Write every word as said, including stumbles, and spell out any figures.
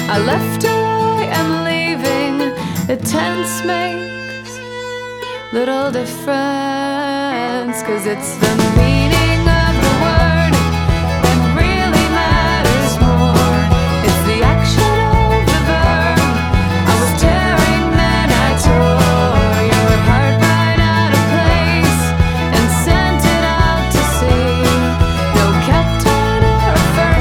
I left her, I am leaving. The tense makes little difference, 'cause it's the me